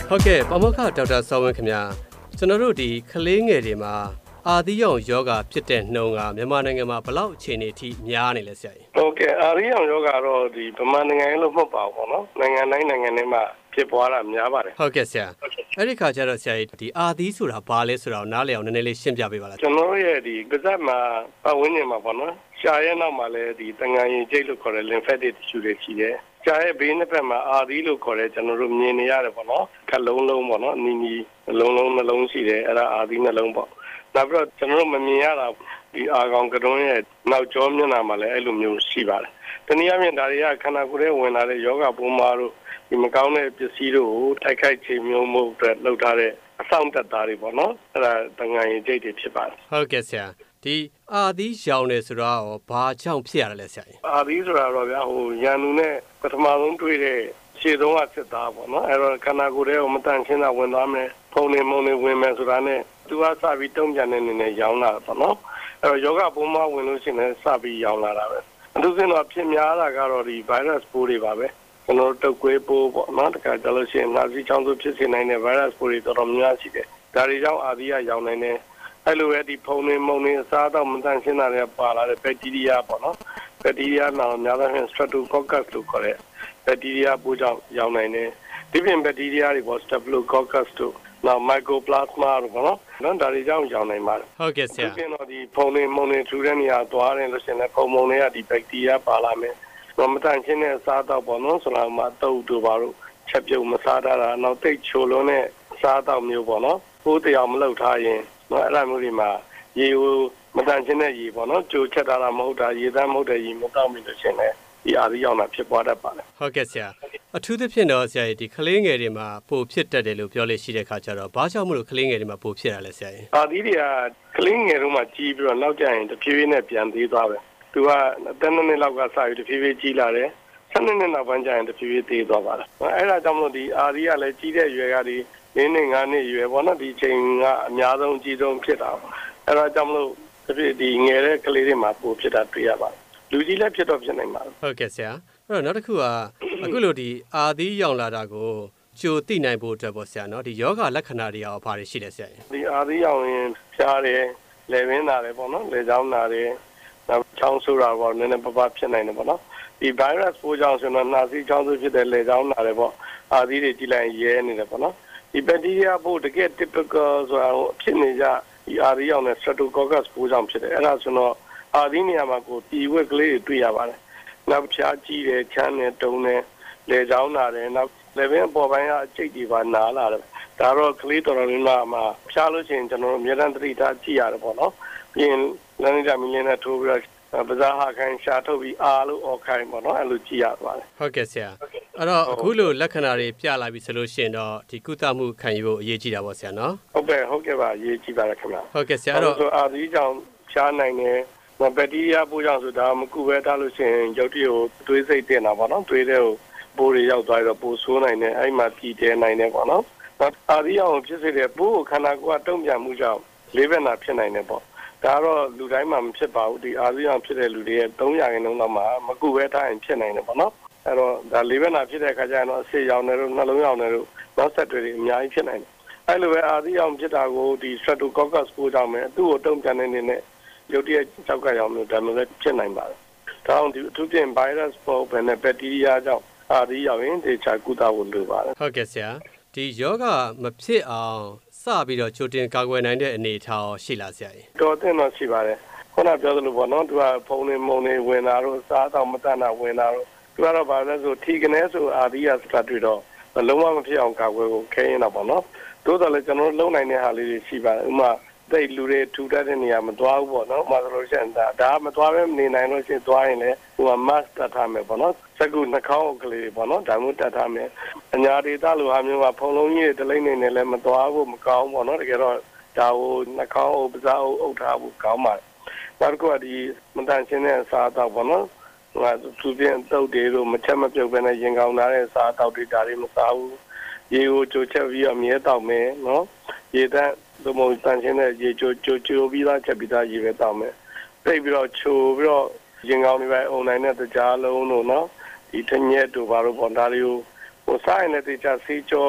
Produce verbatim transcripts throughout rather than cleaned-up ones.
ဟုတ်ကဲ့ပမောက္ခဒေါက်တာစောဝင်းခင်ဗျာကျွန်တော်တို့ဒီကလေးငယ်တွေမှာအာသီယောင်ယောဂဖြစ်တဲ့နှုန်းကမြန်မာနိုင်ငံမှာဘယ်လောက်အခြေအနေထိများနေလဲဆရာကြီးဟုတ်ကဲ့အာသီယောင်ယောဂတော့ဒီဗမာနိုင်ငံလို့မဟုတ်ပါဘူးပေါ့နော်နိုင်ငံတိုင်းနိုင်ငံတွေမှာဖြစ်ပွားတာများပါတယ်ဟုတ်ကဲ့ဆရာအဲ့ဒီခါကျတော့ဆရာကြီးဒီအာသီဆိုတာဘာလဲဆိုတာကိုနားလည်အောင်နည်းနည်းလေးရှင်းပြပေးပါလားကျွန်တော်ရဲ့ဒီကစားမှာပတ်ဝန်းကျင်မှာပေါ့နော်ရှားရဲ့နောက်မှာလည်းဒီတန်ငန်ရင်ကျိတ်လို့ခေါ်တဲ့ lymphatic tissue တွေရှိတယ်ရှားရဲ့ဘေးနှစ်ဖက်မှာအာသီလို့ခေါ်တဲ့ကျွန်တော်တို့မြင်နေရတယ်ပေါ့နော်ခက်လုံးလုံးပေါ့နော်နီနီလုံးလုံးနှလုံးရှိတယ်အဲ့ဒါအာသီနှလုံးပေါ့နောက်ပြီးတော့ကျွန်တော်တို့မမြင်ရတာဒီအာကောင်ကတွန်းရဲ့နောက်ကျောမျက်နှာမှာလည်းအဲ့လိုမျိုးရှိပါတယ်တနည်းအားဖြင့်ဒါတွေကခန္ဓာကိုယ်ထဲဝင်လာတဲ့ယောဂပိုးမာတို့ဒီမကောင်းတဲ့ပစ္စည်းတို့ကိုတိုက်ခိုက်ချိန်မျိုးမှုအတွက်လုပ်ထားတဲ့အဆောင်တက်သားတွေပေါ့နော်အဲ့ဒါတန်ငန်ရင်ကျိတ်တွေဖြစ်ပါတယ်ဟုတ်ကဲ့ဆရာဒီအာသီရောင်နေဆိုတော့ဘာကြောင့်ဖြစ်ရလဲဆရာကြီးအာသီဆိုတာတော့ဗျာဟိုရန်သူနဲ့ပထမဆုံးတွေ့တဲ့ခြေသုံးကစစ်သားပေါ့နော်အဲ့တော့ခန္ဓာကိုယ်ထဲကိုမတန်ရှင်းတာဝင်သွားမယ်ဖုံနေမုံနေဝင်မယ်ဆိုတာနဲ့သူကစပြီးတုံ့ပြန်တဲ့အနေနဲ့ရောင်းလာတာပေါ့နော်အဲ့တော့ယောဂပိုးမဝင်လို့ရှိရင်စပြီးရောင်းလာတာပဲအထူးသဖြင့်တော့ဖြစ်များတာကတော့ဒီ virus ပိုးတွေပါပဲကျွန်တော်တုပ်ကွေးပိုးပေါ့နော်တခါကြလို့ရှိရင်နှာစီးချောင်းဆိုဖြစ်စေနိုင်တဲ့ virus ပိုးတွေတော်တော်များရှိတယ်ဒါတွေကြောင့်အာသီကရောင်းနိုင်တယ်အဲ့လိုပဲဒီဖုံနေမုံနေအစားတော့မတန်ရှင်းတာတွေပါလာတဲ့ဘက်တီးရီးယားပေါ့နော်ဘက်တီးရီးယားနောက်များသောအားဖြင့် streptococcus လို့ခေါ်တဲ့ဘက်တီးရီးယားပိုးကြောင့်ရောင်းနိုင်တယ်ဒီပြင်ဘက်တီးရီးယားတွေပေါ့ staphylococcus တို့နောက် mycoplasma တို့ပေါ့နော်နော်ဒါတွေကြောင့်ရောင်းနိုင်ပါတယ်ဟုတ်ကဲ့ဆရာဒီပြင်တော့ဒီဖုံနေမုံနေထူတဲ့နေရာသွားတယ်လို့ရှိရင်လည်းဖုံမုံတွေကဒီဘက်တီးရီးယားပါလာမယ်မတန်ရှင်းတဲ့အစားတော့ပေါ့နော်ဆိုတော့မှတုပ်တို့ပါတို့ချက်ပြုတ်မစားတာနောက်တိတ်ချိုလွန်းတဲ့အစားတော့မျိုးပေါ့နော်ပိုးတရားမလုပ်ထားရင်နော်အဲ့လိုမျိုးတွေမှာရေကိုမတန်ရှင်းတဲ့ရေပေါ့နော်ကြိုချက်ထားတာမဟုတ်တာရေသမ်းမဟုတ်တဲ့ရေမတောက်မိလို့ရှင်လေဒီအာသီရောက်တာဖြစ်ပွားတတ်ပါတယ်ဟုတ်ကဲ့ဆရာအထူးသဖြင့်တော့ဆရာဒီကလေးငယ်တွေမှာပိုဖြစ်တတ်တယ်လို့ပြောလို့ရှိတဲ့ခါကျတော့ဘာကြောင့်မလို့ကလေးငယ်တွေမှာပိုဖြစ်တာလဲဆရာကြီးအာသီတွေကကလေးငယ်တို့မှာကြီးပြီးတော့နောက်ကျရင်တဖြည်းဖြည်းနဲ့ပြန်သေးသွားပဲသူကအသက်နှစ်နှစ်လောက်ကစပြီးတဖြည်းဖြည်းကြီးလာတယ်ဆယ်နှစ်နှစ်နောက်ပိုင်းကျရင်တဖြည်းဖြည်းသေးသွားပါတယ်အဲ့ဒါကြောင့်မလို့ဒီအာသီကလည်းကြီးတဲ့ရွယ်ကဒီလေးနှစ်ငါးနှစ်ရွယ်ပေါ့နော်ဒီချိန်ကအများဆုံးအကြီးဆုံးဖြစ်တာအဲ့ဒါကြောင့်မလို့ဒီငယ်တဲ့ကလေးတွေမှာပိုဖြစ်တာတွေ့ရပါတယ်လူကြီးလည်းဖြစ်တော့ဖြစ်နိုင်ပါတယ်ဟုတ်ကဲ့ဆရာအဲ့တော့နောက်တစ်ခုကအခုလိုဒီအာသီရောင်လာတာကိုကြိုသိနိုင်ဖို့အတွက်ပေါ့ဆရာနော်ဒီယောဂလက္ခဏာတွေရောဘာတွေရှိလဲဆရာဒီအာသီရောင်ရင်ဖျားတယ်လည်ပင်းနာတယ်ပေါ့နော်လည်ချောင်းနာတယ်နောက်ချောင်းဆိုးတာပေါ့နည်းနည်းပါးပါးဖြစ်နိုင်တယ်ပေါ့နော်ဒီ virus ပိုးကြောင့်ဆိုတော့နှာစီးချောင်းဆိုးဖြစ်တဲ့လည်ချောင်းနာတယ်ပေါ့အာသီတွေကြည့်လိုက်ရဲနေတယ်ပေါ့နော်ဒီ bacteria ပိုးတကယ် typical ဆိုတာဖြစ်နေကြဒီအာသီရောင်နဲ့ streptococcus ပိုးကြောင့်ဖြစ်တယ်အဲ့ဒါဆိုတော့အာသီနေရာမှာကိုဒီဝက်ကလေးတွေတွေ့ရပါတယ်နောက်ဖျားကြီးတယ်ချမ်းတယ်တုံတယ်လေချောင်းနာတယ်နောက်လေပင်အပေါ်ပိုင်းကအကျိတ်တွေပါနာလာတယ်ဒါတော့ကလေးတော်တော်လေးမှာဖျားလို့ရှိရင်ကျွန်တော်တို့အများတန်းသတိထားကြည့်ရတယ်ပေါ့နော်ပြီးရင်လမ်းကြမီလင်းနဲ့ထိုးပြီးတော့ပဇာဟာခိုင်းရှာထုတ်ပြီးအာလို့အော်ခိုင်းပေါ့နော်အဲ့လိုကြည့်ရပါတယ်ဟုတ်ကဲ့ဆရာအဲ့တော့အခုလိုလက္ခဏာတွေပြလာပြီဆိုလို့ရှိရင်တော့ဒီကုသမှုခံယူဖို့အရေးကြီးတာပေါ့ဆရာနော်ဟုတ်ကဲ့ဟုတ်ကဲ့ပါအရေးကြီးပါတယ်ခင်ဗျာဟုတ်ကဲ့ဆရာအဲ့တော့အာသီကြောင့်ဖျားနိုင်တယ်ဘက်တီးရီးယားပိုးကြောင့်ဆိုတာမကူပဲထားလို့ရှိရင်ရုပ်တရက်ကိုသွေးစိတ်တင်တာပေါ့နော်သွေးတဲ့ကိုပိုးတွေရောက်သွားတော့ပိုးဆိုးနိုင်တယ်အဲ့မှာပြည်တဲနိုင်တယ်ပေါ့နော်အာသီအောင်ဖြစ်စေတဲ့ပိုးကိုခန္ဓာကိုယ်ကတုံ့ပြန်မှုကြောင့်လေးဘက်နာဖြစ်နိုင်တယ်ပေါ့ဒါတော့လူတိုင်းမှာမဖြစ်ပါဘူးဒီအာသီအောင်ဖြစ်တဲ့လူတွေရဲ့သုံးရာခိုင်နှုန်းလောက်မှာမကူပဲထားရင်ဖြစ်နိုင်တယ်ပေါ့နော်အဲ့တော့ဒါလေးဘက်နာဖြစ်တဲ့အခါကျရင်တော့အဆေရောင်တယ်လို့နှလုံးရောင်တယ်လို့နောက်ဆက်တွေအများကြီးဖြစ်နိုင်တယ်အဲ့လိုပဲအာသီအောင်ဖြစ်တာကိုဒီ streptococcus ပိုးကြောင့်ပဲသူ့ကိုတုံ့ပြန်နေတဲ့နေနဲ့ရုပ်တရက်ကြောက်ကရောင်မျိုးဒါမျိုးလည်းဖြစ်နိုင်ပါတယ်။ဒါအောင်ဒီအထူးဖြင့် virus ပေါ်ဘယ်နဲ့ bacteria ကြောင့်အာသီရောက်ရင်ဒီချာကုသဖို့လိုပါတယ်။ဟုတ်ကဲ့ဆရာ။ဒီယောဂမဖြစ်အောင်စပြီးတော့ကြိုတင်ကာကွယ်နိုင်တဲ့အနေအထားရှိလားဆရာကြီး။တော်တင်တော့ရှိပါတယ်။ခုနပြောသလိုပေါ့နော်သူကဖုန်းလေးမုံလေးဝင်လာတော့စားတော့မတတ်တာဝင်လာတော့သူကတော့ဗာလဲဆိုထီကနေဆိုအာသီရစတာတွေ့တော့လုံးဝမဖြစ်အောင်ကာကွယ်ဖို့ခဲရင်တော့ပေါ့နော်။သို့တော်လည်းကျွန်တော်လုံနိုင်တဲ့ဟာလေးတွေရှိပါတယ်။ဥပမာတိတ်လူတွေထူတတ်တဲ့နေရာမသွားဘူးပေါ့နော်။မှဆိုလို့ရှိရင်ဒါဒါမသွားဘဲနေနိုင်လို့ရှိရင်သွားရင်လည်းဟိုက mask တတ်ထားမယ်ပေါ့နော်။စကူနှာခေါင်းကလေးပေါ့နော်။ဒါမျိုးတတ်ထားမယ်။အညာဒေသလိုဟာမျိုးကဖုံလုံးကြီးတွေတလိမ့်နေနေလည်းမသွားဘူးမကောင်းပေါ့နော်။တကယ်တော့ဒါကိုနှာခေါင်းအုပ်ပစားအုပ်အုပ်ထားဖို့ကောင်းပါတယ်။နောက်တစ်ခုကဒီမတန်ရှင်းတဲ့အစားအသောက်ပေါ့နော်။ဟိုကသူပြင်တုတ်တွေတို့မချက်မပြုတ်ပဲနဲ့ရင်ကောင်းလာတဲ့အစားအသောက်တွေဒါတွေမစားဘူး။ရေကိုကြိုချက်ပြီးအမြဲတောက်မယ်နော်။ရေတန်းဒီမို့တန်ရှင်းတဲ့ရေချိုချိုချိုပြီးသားချက်ပြီးသားရေပဲတောက်မယ်တိတ်ပြီးတော့ချိုပြီးတော့ရင်ကောင်းတွေပဲအုံနိုင်တဲ့တကြားလုံးတို့နော်ဒီထညက်တို့ဘာလို့ပေါ့ဒါတွေကိုဟိုစားရင်လည်းတခြားဆေးကြော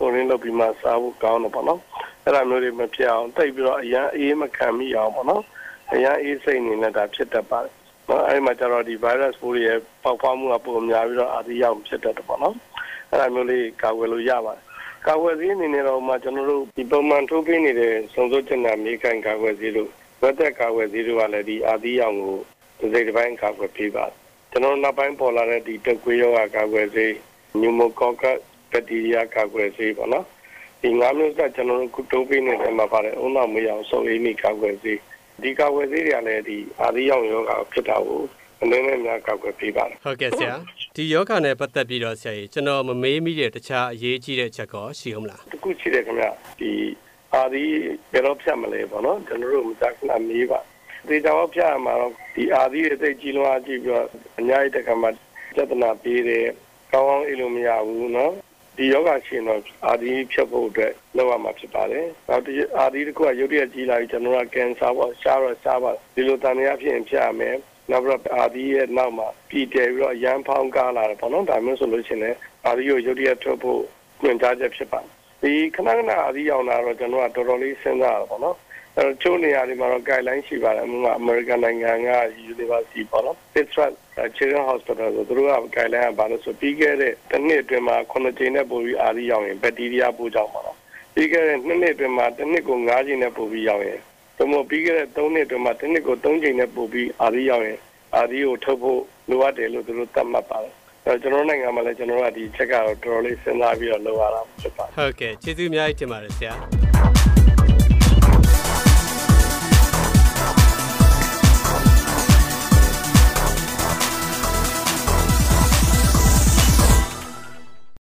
ကိုရင်းလုပ်ပြီးမှစားဖို့ကောင်းတယ်ပေါ့နော်အဲ့ဒါမျိုးတွေမဖြစ်အောင်တိတ်ပြီးတော့အရန်အေးမခံမိအောင်ပေါ့နော်အရန်အေးစိတ်နေနဲ့ဒါဖြစ်တတ်ပါတယ်နော်အဲ့မှာကျတော့ဒီ virus ပိုးတွေပေါက်ဖွားမှုကပုံများပြီးတော့အာဒီရောက်ဖြစ်တတ်တယ်ပေါ့နော်အဲ့ဒါမျိုးလေးကာကွယ်လို့ရပါတယ်ကာကွယ်ဆေးအနေနဲ့တော့မှကျွန်တော်တို့ဒီပုံမှန်ထိုးပေးနေတဲ့စုံစုံကျန်တဲ့မြေခိုင်ကာကွယ်ဆေးတို့ဝက်သက်ကာကွယ်ဆေးတို့ကလည်းဒီအာဒီရောက်ကိုဒီစိတ်တစ်ပိုင်းကာကွယ်ပေးပါတယ်ကျွန်တော်နောက်ပိုင်းပေါ်လာတဲ့ဒီတက်ကွေးရောဂါကာကွယ်ဆေးနျူမိုကောကတ်ဘက်တီးရီးယားကာကွယ်ဆေးပေါ့နော်ဒီငါးမျိုးစကျွန်တော်တို့တိုးပေးနေတယ်မှာပါတယ်အုံနောက်မရအောင်စုံလေးမိကာကွယ်ဆေးဒီကာကွယ်ဆေးတွေကလည်းဒီအာဒီရောက်ရောဂါဖြစ်တာကိုအနေနဲ့များကာကွယ်ပေးပါတယ်ဟုတ်ကဲ့ဆရာဒီယောဂနဲ့ပတ်သက်ပြီးတော့ဆရာကြီးကျွန်တော်မမေးမိတဲ့တခြားအရေးကြီးတဲ့ချက်ကောရှိအောင်လားတခုရှိတယ်ခင်ဗျဒီအာဒီဘယ်တော့ဖြတ်မလဲပေါ့နော်ကျွန်တော်တို့မကြခဏမေးပါဒီတော့ဖြတ်ရမှာတော့ဒီအာဒီရဲ့သိကြီးလွှားကြည့်ပြီးတော့အများကြီးတက္ကမပြဿနာပေးတယ်ကောင်းအောင်အလို့မရဘူးနော်ဒီယောဂရှင်တော့အာဒီဖြတ်ဖို့အတွက်လုပ်ရမှာဖြစ်ပါတယ်နောက်ဒီအာဒီတခုကရုတ်တရက်ကြီးလာပြီးကျွန်တော်ကကင်ဆာပေါ့ရှားတော့ရှားပါဒီလိုတန်ရာဖြစ်ရင်ဖြတ်ရမယ်နောက်ပြီးတော့အာဒီရဲ့နောက်မှာပြည်တယ်ပြီးတော့ရန်ဖောင်းကားလာတယ်ပေါ့နော်ဒါမျိုးဆိုလို့ရှိရင်အာဒီကိုရုတ်တရက်ထုတ်ဖို့ညွှန်ကြားချက်ဖြစ်ပါတယ်ဒီခဏခဏအာဒီရောက်လာတော့ကျွန်တော်ကတော်တော်လေးစဉ်းစားရပါတော့အဲချိုးနေရာတွေမှာတော့ guideline ရှိပါတယ်ဥပမာ American နိုင်ငံက University ပေါ့နော် Pittsburgh Children's Hospital ဆိုသူတို့က guideline ကဘာလို့ဆိုပြီးခဲ့တဲ့တစ်နှစ်အတွင်းမှာခုနှစ်ကြိမ်နဲ့ပိုပြီးအာဒီရောက်ရင်ဘက်တီးရီးယားပိုးကြောင့်ပါတော့ပြီးခဲ့တဲ့နှစ်နှစ်အတွင်းမှာတစ်နှစ်ကို၅ကြိမ်နဲ့ပိုပြီးရောက်ရင်သို့မဟုတ်ပြီးခဲ့တဲ့သုံးနှစ်အတွင်းမှာတစ်နှစ်ကိုသုံးကြိမ်နဲ့ပိုပြီးအာဒီရောက်ရင်အာဒီကိုထုတ်ဖို့လိုအပ်တယ်လို့သူတို့သတ်မှတ်ပါတယ်အဲကျွန်တော်နိုင်ငံမှာလည်းကျွန်တော်တို့ကဒီချက်ကတော့တော်တော်လေးစဉ်းစားပြီးတော့လုပ်ရတာဖြစ်ပါတယ်ဟုတ်ကဲ့ကျေးဇူးအများကြီးတင်ပါတယ်ဆရာ